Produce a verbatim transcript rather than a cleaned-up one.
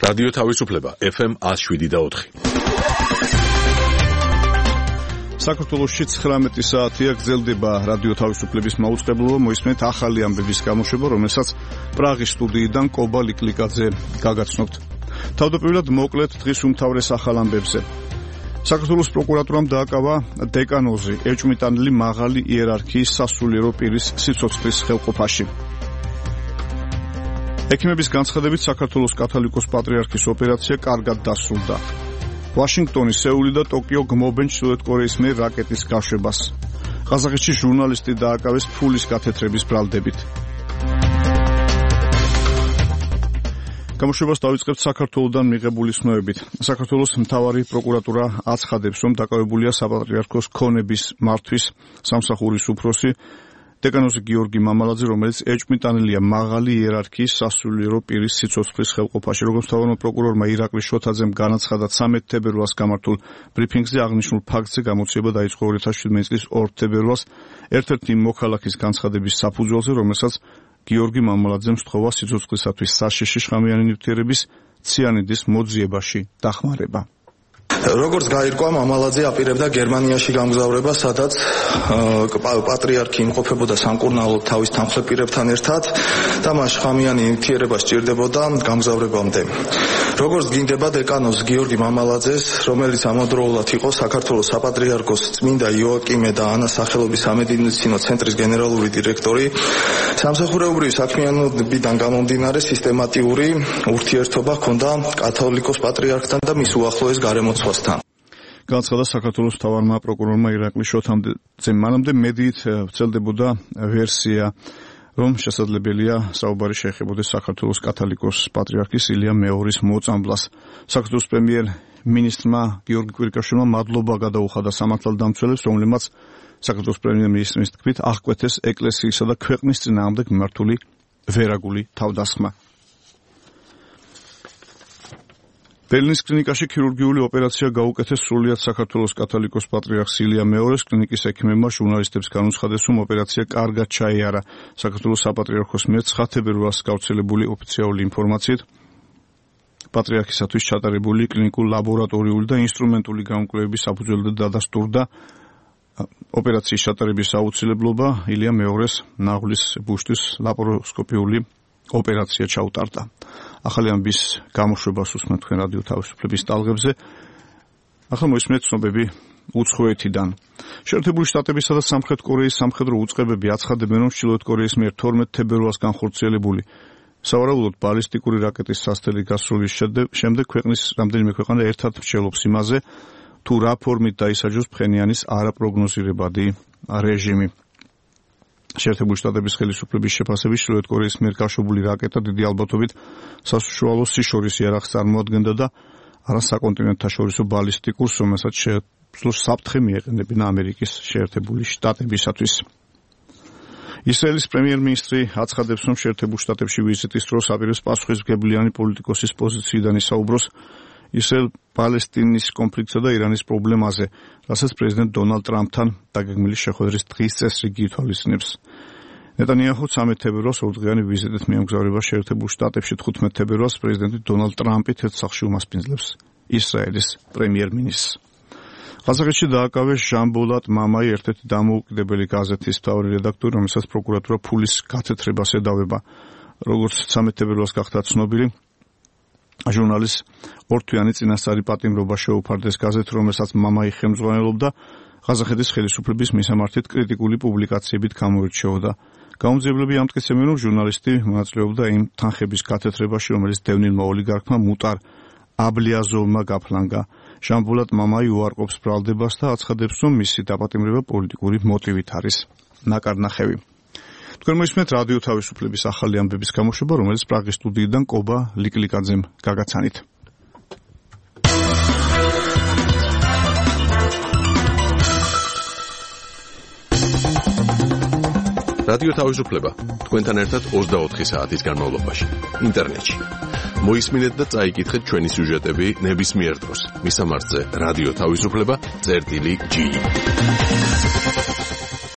რადიო თავისუფლება ეფ ემ one oh seven და four. საქართველოში ცხრამეტი საათია გრძელდება რადიო თავისუფლების მაუწყებლობა. მოისმენთ ახალი ამბების გამოშვება, რომელსაც პრაღის სტუდიიდან კობა ლიკლიკაძე გაგაცნობთ. თავდაპირველად მოკლედ დღის უმთავრეს ახალ ამბებზე. საქართველოს პროკურატურამ დააკავა დეკანოზი, ეჭვმიტანილი მაღალი იერარქიის სასულიერო პირის სიცოცხლის ხელყოფაში. ექიმების განცხადებით საქართველოს კათოლიკოს პატრიარქის ოპერაცია კარგად დასრულდა. ვაშინგტონი, სეული და ტოკიო გმობენ ჩრდილოეთ კორეის მიერ რაკეტის გაშვებას. ყაზახეთში ჟურნალისტი დააკავეს ფულის გათეთრების ბრალდებით. გამოშვებას დავიწყებთ საქართველოსდან მიღებული ცნობებით. საქართველოს მთავარი პროკურატურა აცხადებს, რომ დაკავებულია საპატრიარქოს ქონების მართვის სამსახურის უფროსი დეკანოზი გიორგი მამალაძე, რომელიც ეჭვმიტანილია მაღალი იერარქიის სასულიერო პირის სიცოცხლის ხელყოფაში. როგორც მთავარმა პროკურორმა ირაკლი შოთაძემ განაცხადა ცამეტ თებერვალს გამართულ ბრიფინგზე, აღნიშნულ ფაქტზე გამოძიება დაიწყო two thousand seventeen წლის two თებერვალს ერთ-ერთი მოქალაქის განცხადების საფუძველზე, რომელსაც გიორგი მამალაძემ სთხოვა სიცოცხლისათვის საშიში შხამიანი ნივთიერების ციანიდის მოძიებაში დახმარება. როგორც გაირკვა, მამალაძე აპირებდა გერმანიაში გამგზავრება, სადაც პატრიარქი იმყოფებოდა სამკურნალოდ თავის თანხლεπირებთან ერთად და მას შხამიანი ნივთიერება სჭირდებოდა გამგზავრებამდე. როგორც გინდება დეკანოზ გიორგი მამალაძეს, რომელიც ამავდროულად იყო საქართველოს საპატრიარქოს წმინდა იოაკიმე და ანას სახელობის სამედიცინო ცენტრის გენერალური დირექტორი, სამსახურეობრივი საქმიანობიდან გამომდინარე სისტემატიური ურთიერთობა ჰქონდა კათოლიკოს პატრიარქთან და მის უახლოეს გარემოცვასთან. განაცხადა საქართველოს მთავარმა პროკურორმა ირაკლი შოთაძემ. მანამდე მედიით ვრცელდებოდა ვერსია, რომ შესაძლებელია საუბარი შეეხებოდეს საქართველოს კათოლიკოს პატრიარქის ილია მეორის მოწამვლას. საქართველოს პრემიერ-მინისტრმა გიორგი კვირიკაშვილმა მადლობა გადაუხადა სამართალდამცველებს, რომლებმაც საქართველოს პრემიერ-მინისტრის თქმით აღკვეთეს ეკლესიისა და ქვეყნის წინააღმდეგ მიმართული ვერაგული თავდასხმა. ბერლინის კლინიკაში ქირურგიული ოპერაცია გაუკეთეს სრულიად საქართველოს კათოლიკოს პატრიარქს ილია მეორის. კლინიკის ექიმებმა ჟურნალისტებს განუცხადეს, რომ ოპერაცია კარგად ჩაიარა. საქართველოს საპატრიარქოს მიერ nine თებერვალს გავრცელებული ოფიციალური ინფორმაციით პატრიარქისათვის ჩატარებული კლინიკურ ლაბორატორიული და ინსტრუმენტული გამკვლევების საფუძველზე დადასტურდა ოპერაციის ჩატარების აუცილებლობა. ილია მეორის ნაღლის ბუშტის ლაპაროსკოპიული ოპერაცია ჩაუტარდა. ახალი ამბის გამოშვებას უსმენთ თქვენ რადიო თავისუფლების ტალღებზე. ახლა მოისმენთ ცნობები უცხოეთიდან. შეერთებული შტატებისა და სამხრეთ კორეის სამხედრო უწყებები აცხადებენ, რომ ჩრდილოეთ კორეის მიერ twelve თებერვალს განხორციელებული სავარაუდოდ ბალისტიკური რაკეტის სასწრაფო გასროლის შემდეგ ქვეყნის რამდენიმე ქვეყანა ერთად მსჯელობს იმაზე, თუ რა ფორმით დაისაჯოს ფხენიანის არაპროგნოზირებადი რეჟიმი. შეერთებული შტატების ხელისუფლების შეფასებით ჩრდილოეთ კორეის მიერ გაშვებული რაკეტა დიდი ალბათობით სასუშუალო სიშორის იარაღს წარმოადგენდა და არა საკონტინენტთაშორისო ბალისტიკურს, რომელსაც შეძლო საფრთხე მიეყენებინა ამერიკის შეერთებული შტატებისათვის. ისრაელის პრემიერ-მინისტრი აცხადებს, რომ შეერთებულ შტატებში ვიზიტის დროს აპირებს პასუხისმგებლიანი პოლიტიკოსის პოზიციიდან ისაუბროს ისრაელ-პალესტინის კონფლიქტსა და ირანის პრობლემაზე, რასაც პრეზიდენტ დონალდ ტრამპთან დაგეგმილი შეხვედრის დღის წესრიგი ითვალისწინებს. ნეტანიაჰუ ცამეტ თებერვალს ორდღიანი ვიზიტით მიემგზავრება შეერთებულ შტატებში. თხუთმეტ თებერვალს პრეზიდენტი დონალდ ტრამპი თეთრ სახლში უმასპინძლებს ისრაელის პრემიერ-მინისტრს. ყაზახეთში დააკავეს ჟან ბოლატ მამაი, ერთ-ერთი დამოუკიდებელი გაზეთის მთავარი რედაქტორი, რომელსაც პროკურატურა ფულის გათეთრებას ედავება. როგორც ცამეტ თებერვალს გახდა ცნობილი, ჟურნალის ორთვიანი წინასწარი პატიმრობა შეუფარდეს გაზეთ, რომელსაც მამაი ხელმძღვანელობდა, ყაზახეთის ხელისუფლების მისამართით კრიტიკული პუბლიკაციებით გამოირჩეოდა. გამომძიებლები ამტკიცებენ, რომ ჟურნალისტი მონაწილეობდა იმ თანხების გათეთრებაში, რომელიც დევნილმა ოლიგარქმა მუტარ აბლიაზოვმა გაფლანგა. ჟან ბოლატ მამაი უარყოფს ბრალდებას და აცხადებს, რომ მისი დაპატიმრება პოლიტიკური მოტივით არის ნაკარნახევი. თქვენ მოისმენთ რადიო თავისუფლების ახალი ამბების გამოშვება, რომელიც პრაღის სტუდიიდან კობა ლიკლიკაძემ გაგაცანით. რადიო თავისუფლება თქვენთან ერთად ოცდაოთხი საათის განმავლობაში ინტერნეტში. მოისმინეთ და წაიკითხეთ ჩვენი სიუჟეტები ნებისმიერ დროს. მისამართზე რადიო თავისუფლება წერტილი ჯი.